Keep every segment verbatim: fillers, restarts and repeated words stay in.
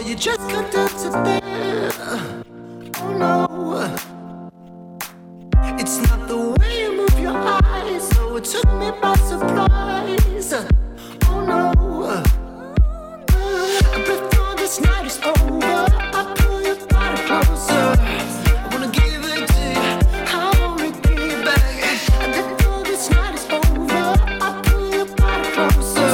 you just can't dance it there. Oh no, it's not the way you move your eyes, so it took me by surprise. Oh no, before this night is over, I pull your body closer. I wanna give it to you, I wanna give it back. Before this night is over, I pull your body closer.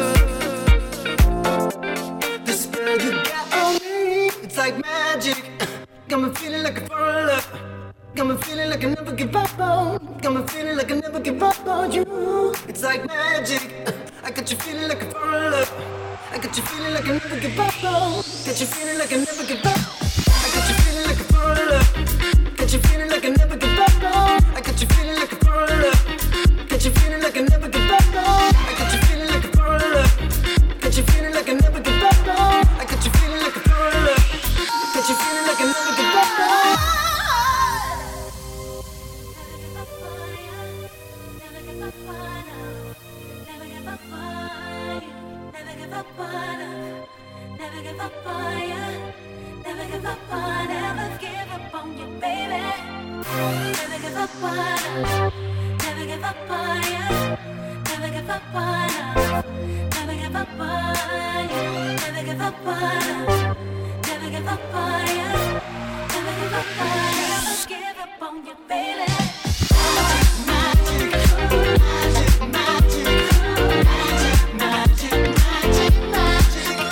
The spell you got on me, it's like magic. Got me feeling like a foreigner. Got me feeling like I never give up on. Got me feeling like I never give up on you. It's like magic. I got you feeling like a foreigner. I got you feeling like I never give up on. Got you feeling like I never give up. I got you feeling like a foreigner. Got you feeling like I never give up on. I got you feeling like a foreigner. Got you feeling like I never give up on. I got you feeling like a foreigner. Got you feeling like I never give up on. I got you feeling like a foreigner. Got you feeling like I never give up on. Never give up on you, never give up on, never give up on you, baby. Never give up on, never give up on you, never give up on, never give up on you, never give up on, never give up on you, never give up on, never give up on you, baby. Magic, magic, magic, magic, magic, magic, magic, magic.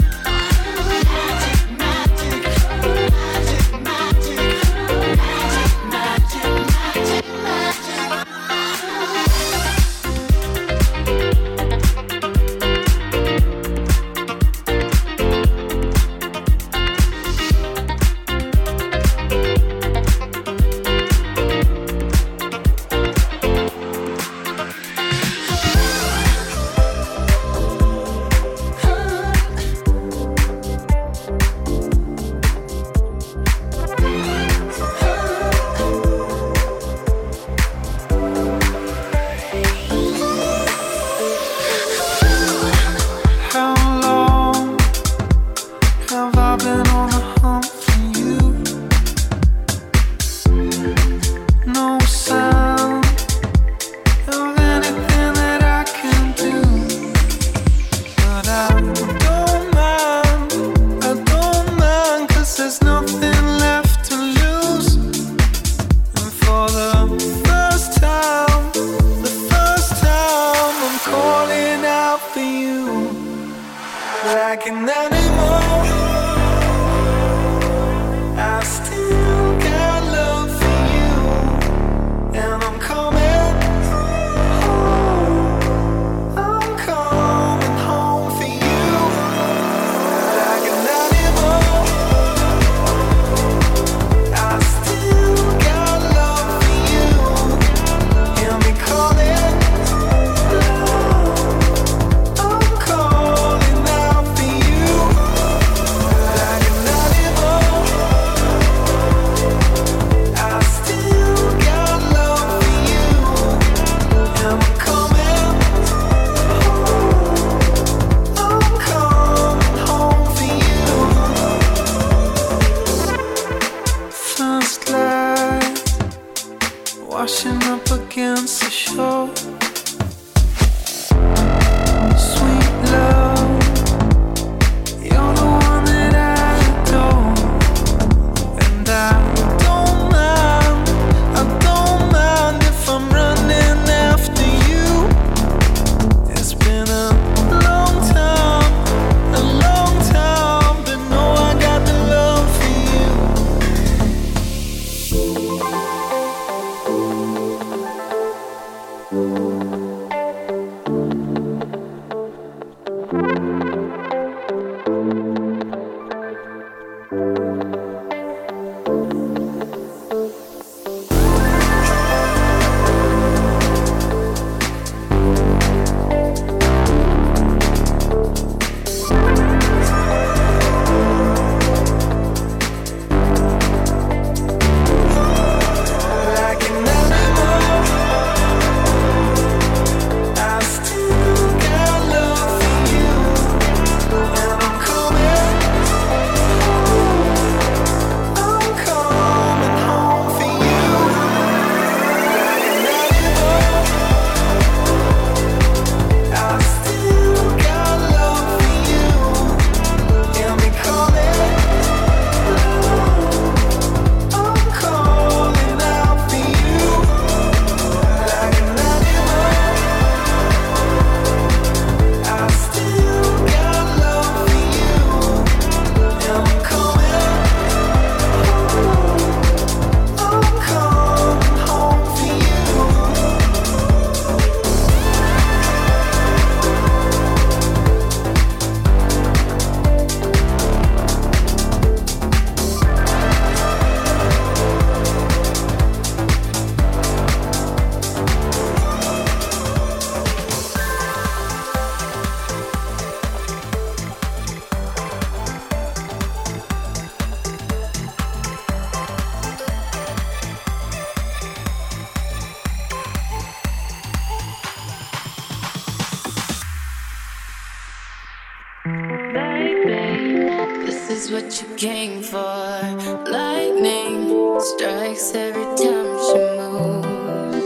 is what you came for. Lightning strikes every time she moves.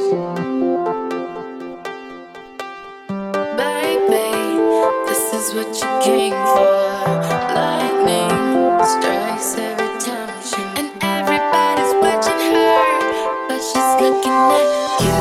Baby, this is what you came for. Lightning strikes every time she moves. And everybody's watching her, but she's looking at you.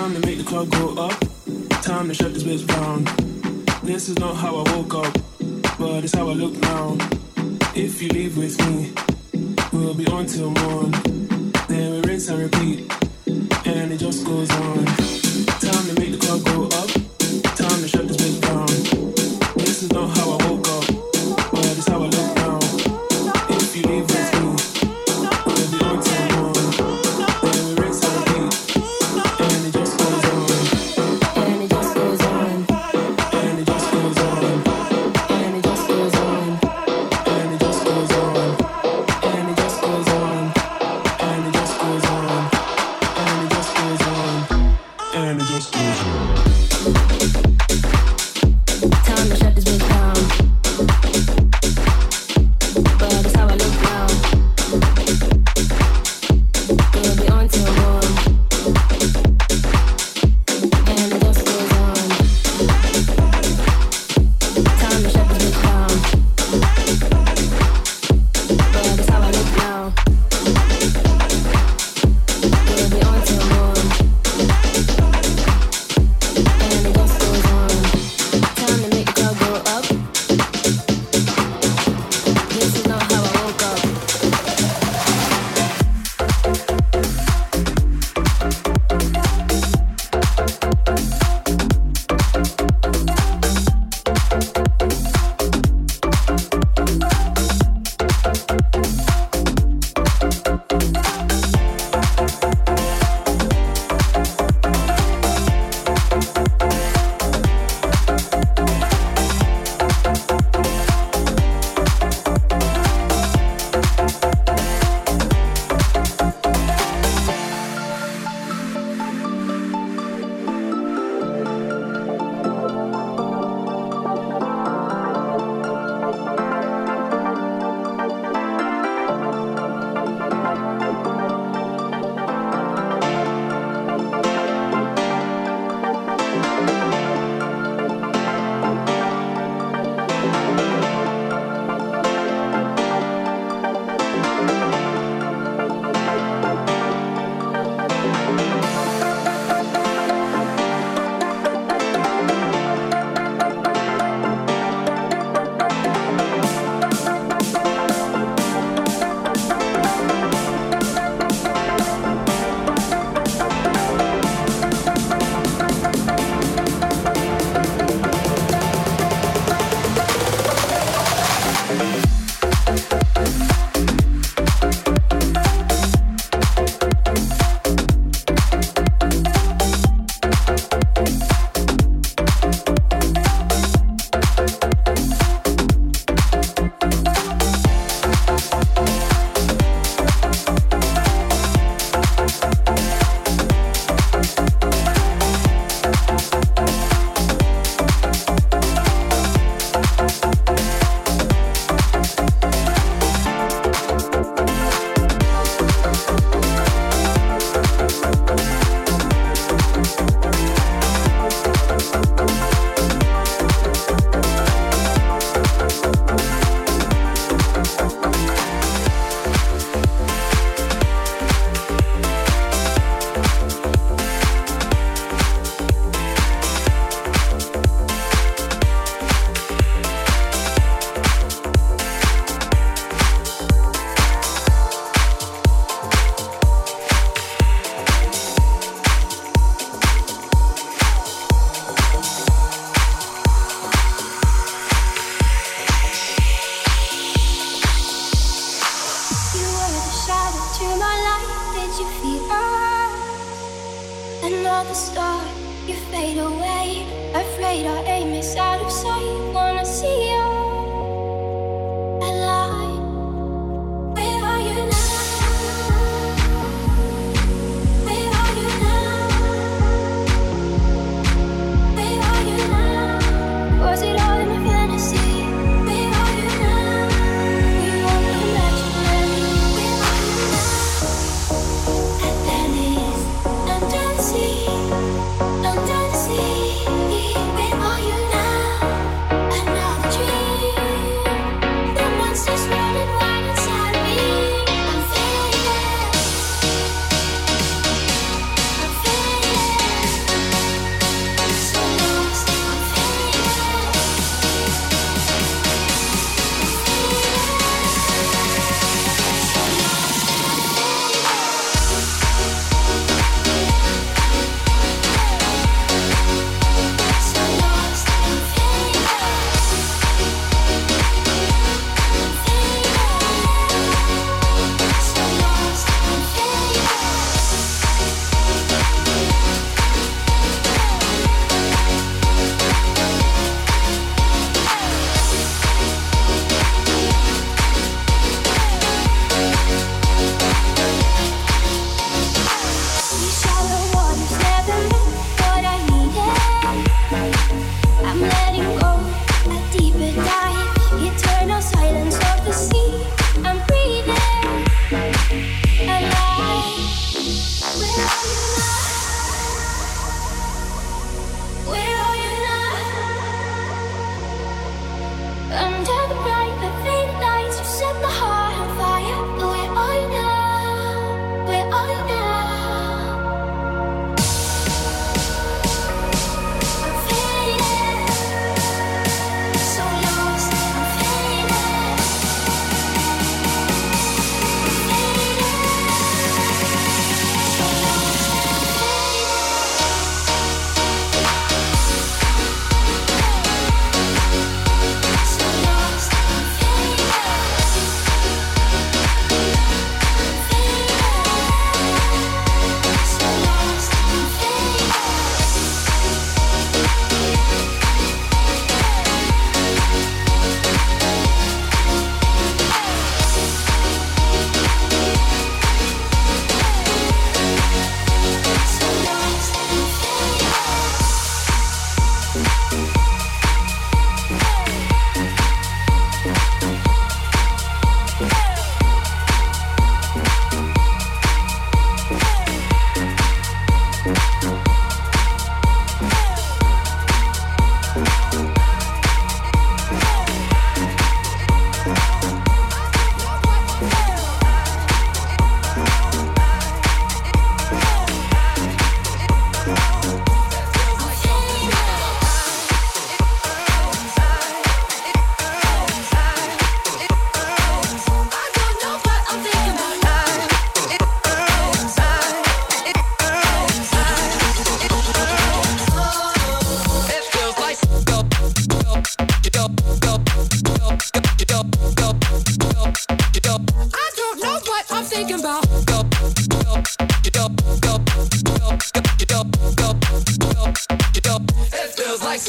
Time to make the club go up. Time to shut this bitch down. This is not how I woke up, but it's how I look now. If you leave with me, we'll be on till morn. Then we rinse and repeat, and it just goes on. Time to make the club go up. Time to shut this bitch down. This is not how I woke up, but it's how I look now. If you leave with me, we'll be on till morn. Then we rinse and repeat, and it just goes on. And it just goes on. And it just goes on. And it just goes on. And it just goes on. And it just goes on. And it just goes on. And it just goes on. And it just goes on. Time to shut this bitch down. But it's how I look now. We'll be on till morn. And it just goes on. Time to shut this bitch down. But it's how I look now. We'll be on till morn. And it just goes on. Time to make the club go up. This is not how I woke up. You were the shadow to my light. Did you feel us? Another star, you fade away. Afraid our aim is out of sight. Wanna see you alive. Where are you now? Where are you now? Where are you now? Was it all in my fantasy? Where are you now? We won't imagine me. Where are you now? Atlantis, under the sea, under the sea. Where are you now? Another dream.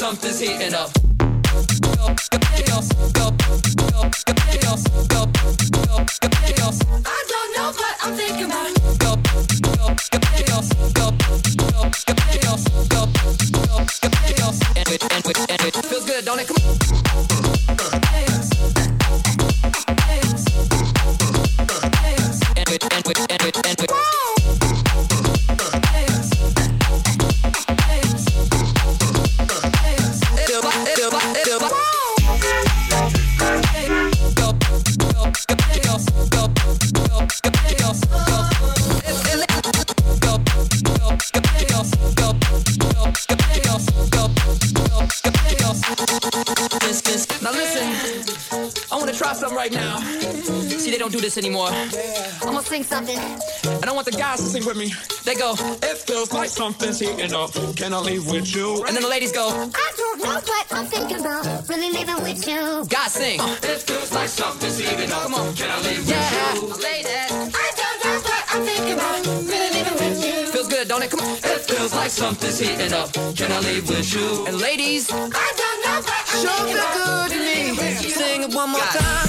something's heating up. Go, go, chaos, go, go, go, chaos, go, go, go, chaos. I don't know what I'm thinking about. Go, go, go, chaos, go, go, go, chaos, go, go, go, chaos. And it, and it, and it feels good, don't it? Come on. Chaos, chaos, chaos. And it, and it, and it, and it. Something right now. See, they don't do this anymore. I'm gonna sing something, and I want the guys to sing with me. They go, it feels like something's heating up. Can I leave with you? And then the ladies go, I don't know what I'm thinking about. Really leaving with you. Guys sing. Uh, it feels like something's heating up. Come on, can I leave yeah. with you? Ladies, I don't know what I'm thinking about. Really leaving with you. Feels good, don't it? Come on. It feels like something's heating up. Can I leave with you? And ladies, I don't know what I'm sure thinking feel about. good to me. Sing it one more God. time.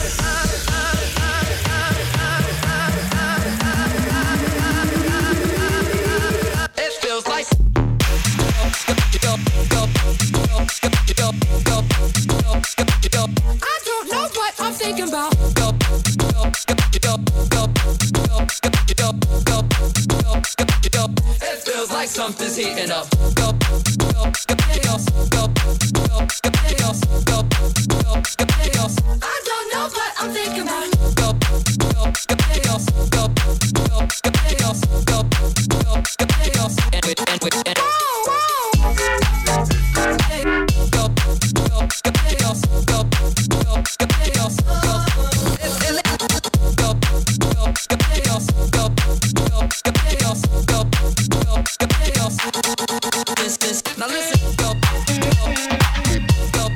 It feels like go, go, go, go, go, go, go, go. I don't know what I'm thinking about. Go, go, go, go, go, go, go, go, go, go. It feels like something's heating up. Go, go, go, chaos, go, go, go, chaos, go, go, go, chaos. I don't know what I'm thinking about. Go, go, go, chaos, go, go, go, chaos, go, go, go, chaos. And it, and it, and it. Now listen, go, go,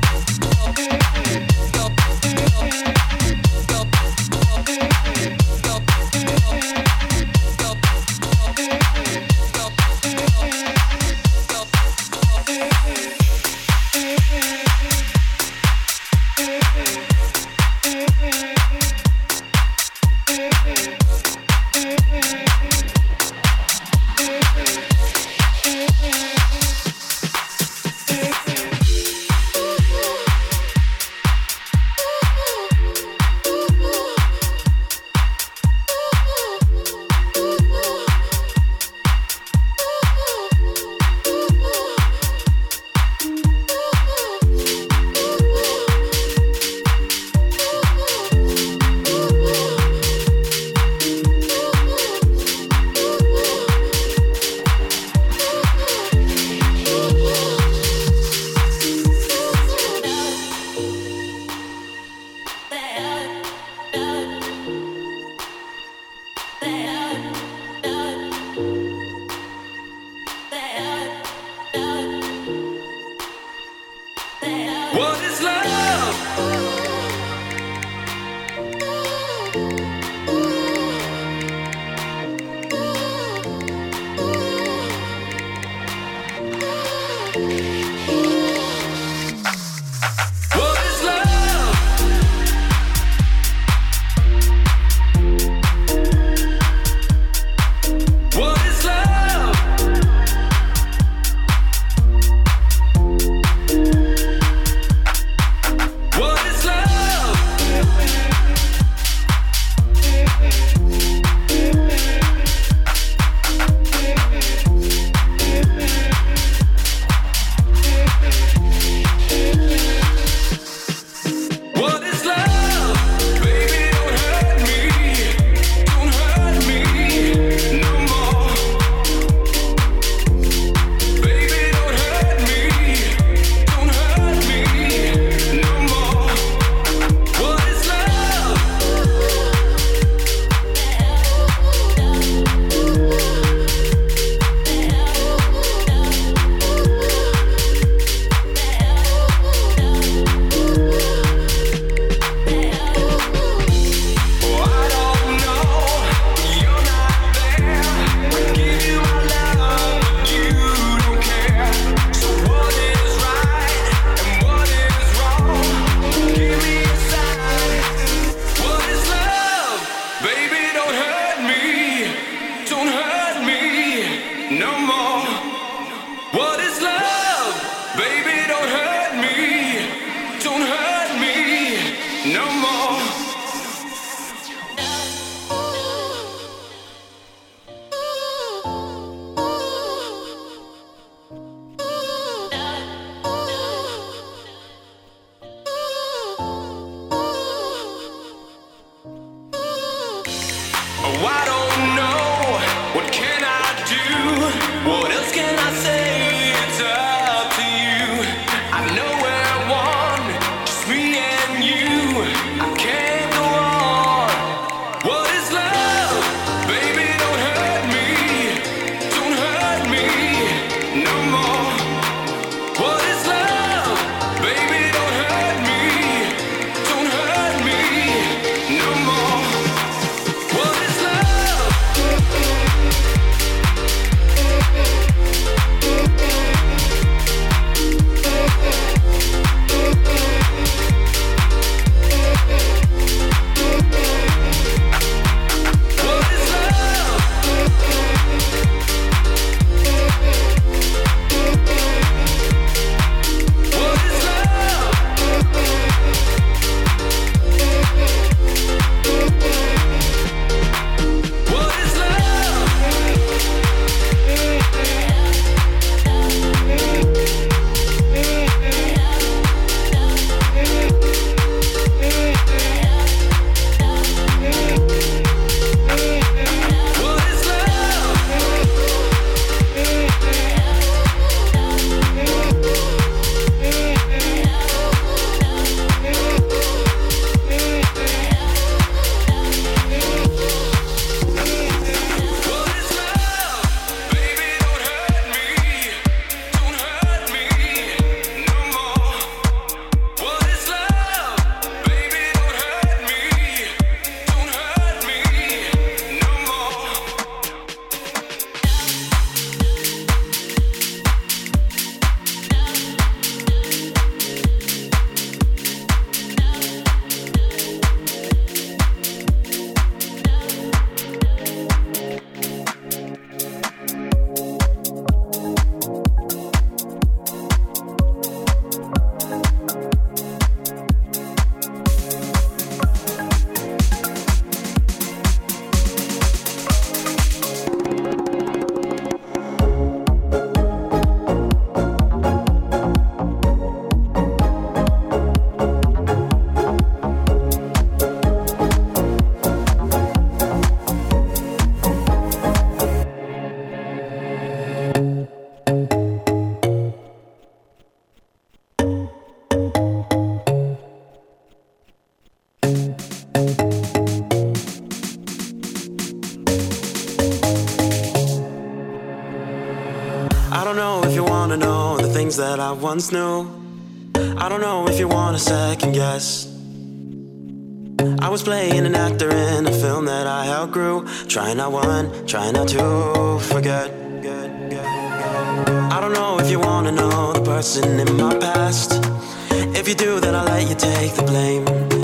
know the things that I once knew. I don't know if you want a second guess. I was playing an actor in a film that I outgrew. Trying not one, trying not to forget. I don't know if you wanna know the person in my past. If you do, then I'll let you take the blame.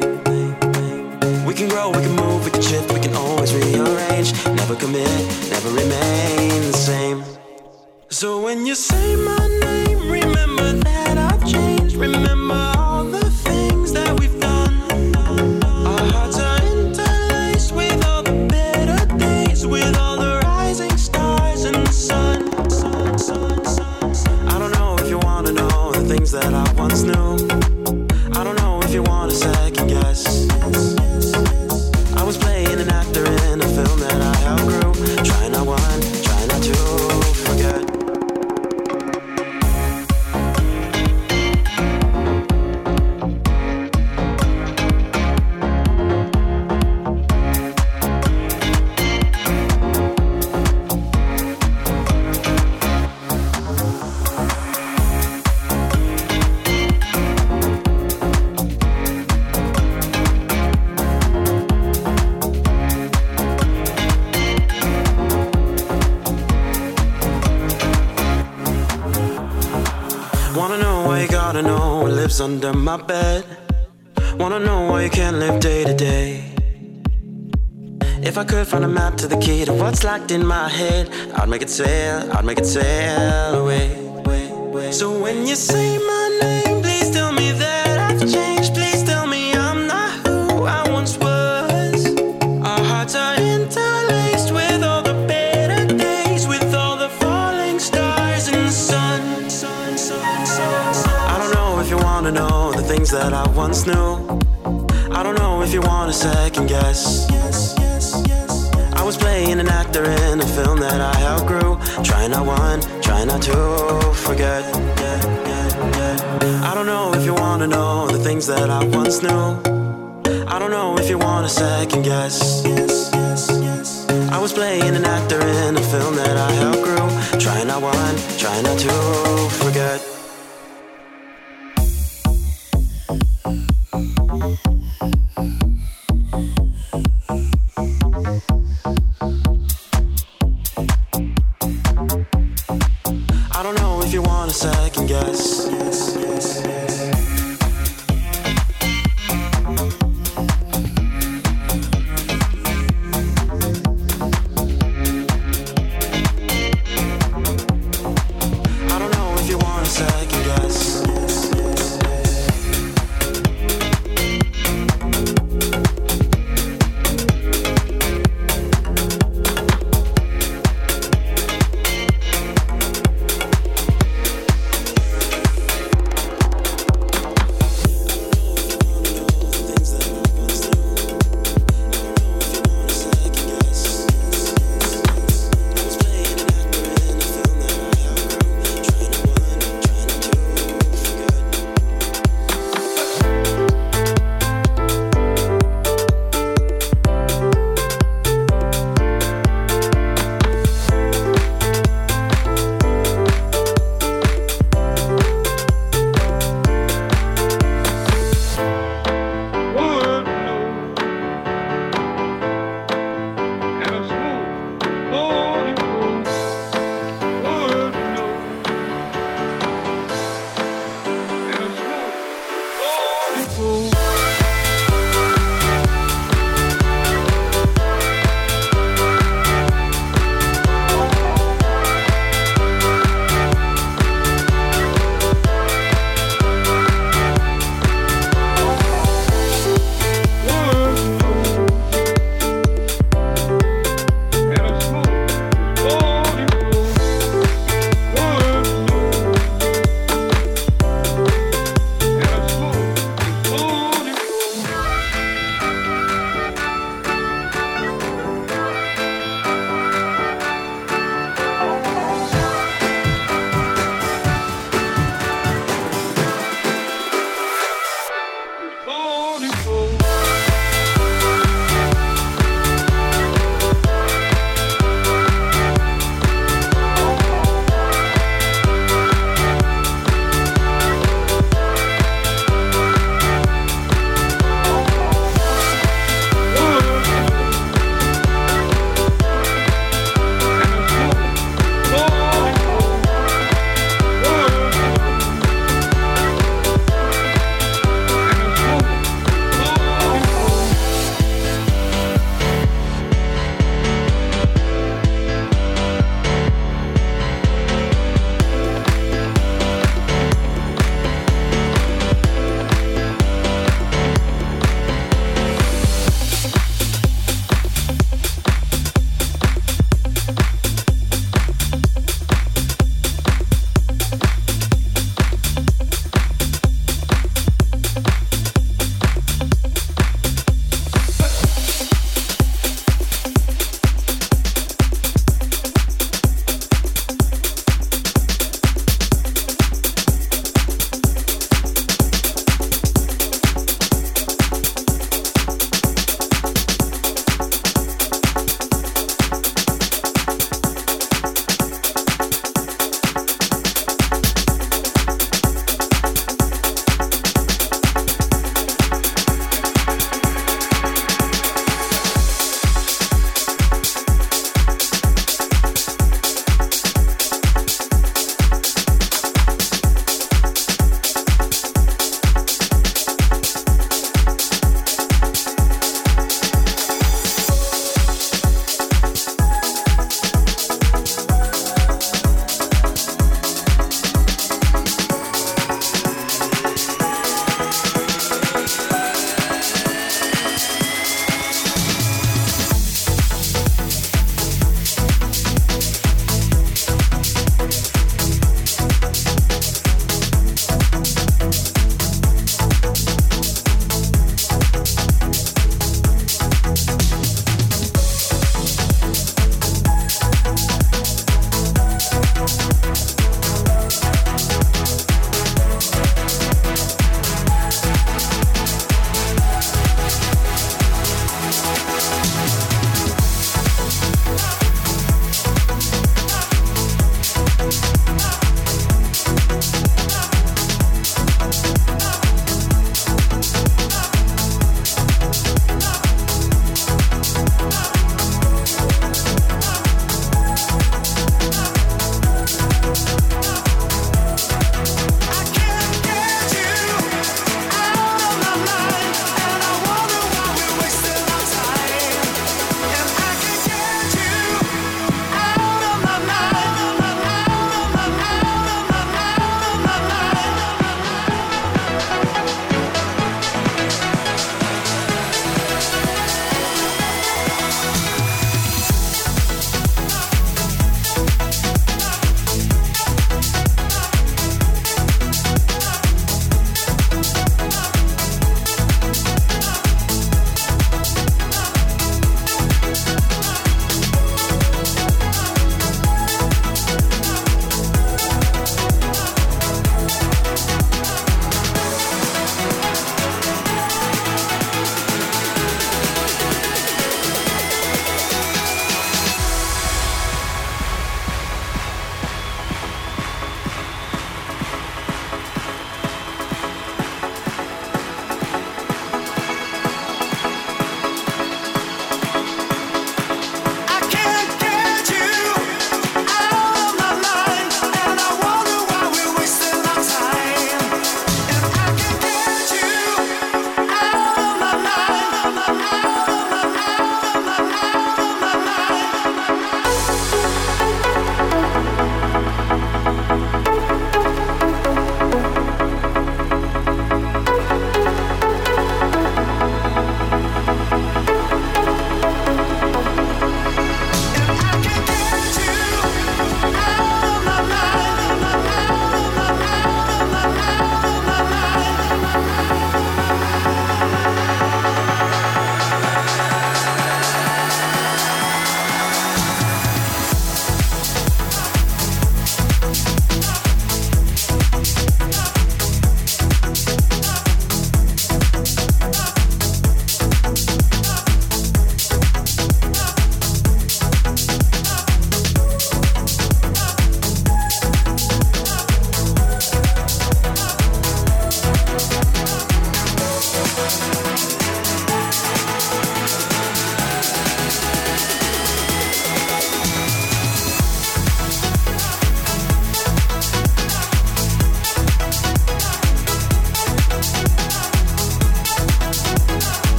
We can grow, we can move, we can shift, we can always rearrange. Never commit, never remain the same. So when you say my name, remember that I've changed. Remember all the things that we've done. Our hearts are interlaced with all the better days, with all the rising stars and the sun. sun, sun, sun, sun. I don't know if you wanna know the things that I once knew. I don't know if you want a second guess. I was playing an actor in a film that I outgrew. Try not one, try not to forget. Wanna know why you gotta know what lives under my bed. Wanna know why you can't live day to day. If I could find a map to the key to what's locked in my head, I'd make it sail, I'd make it sail away. So when you say my name, please tell me that I've changed. Please tell me I'm not who I once was. Our hearts are interlaced with all the better days, with all the falling stars and the sun. I don't know if you wanna know the things that I once knew. I don't know if you want a second guess. I was playing an actor in a film that I outgrew. Try not one, try not to forget. I don't know if you wanna know the things that I once knew. I don't know if you want a second guess. I was playing an actor in a film that I outgrew. Try not one, try not to forget. I don't know if you want a second guess. I don't know if you want a second guess.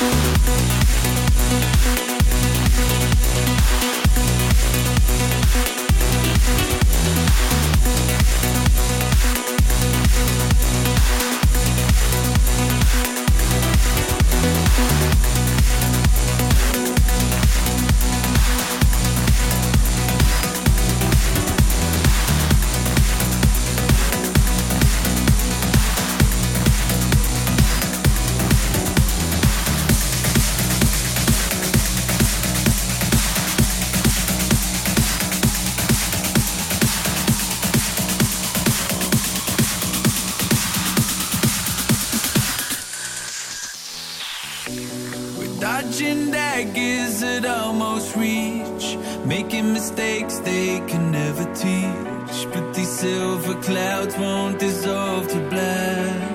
Dodging daggers at almost reach, making mistakes they can never teach. But these silver clouds won't dissolve to black.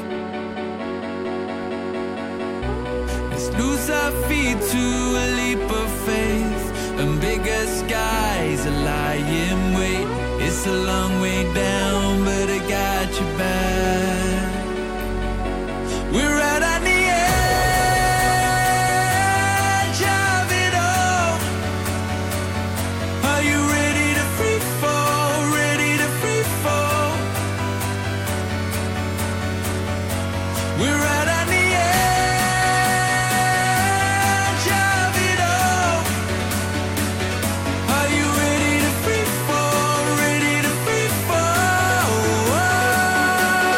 Let's lose our feet to a leap of faith, and bigger skies are lying wait. It's a long way down, but I got you back. We're right on the edge of it all. Are you ready to free fall? Ready to free fall? We're right on the edge of it all. Are you ready to free fall? Ready to free fall?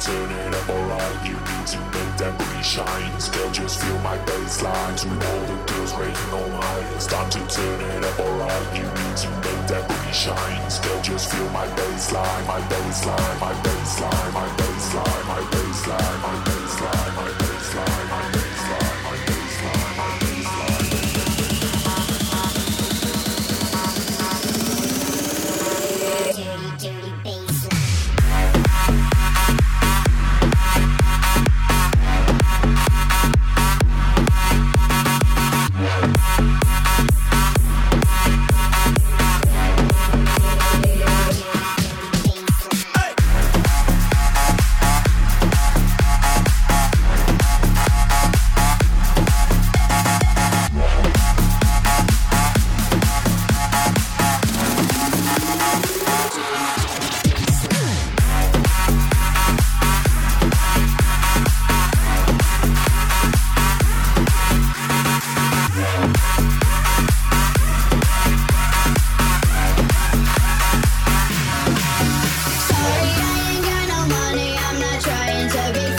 turn it up, alright. You need to make that booty shine. Still just feel my baseline. To all the girls rating all night. It's time to turn it up, alright. You need to make that booty shine. Still just feel my baseline, my baseline, my baseline, my baseline, my baseline, my baseline, my baseline, my baseline, my baseline, my baseline. Dirty, dirty bass. Sorry, I ain't got no money. I'm not trying to be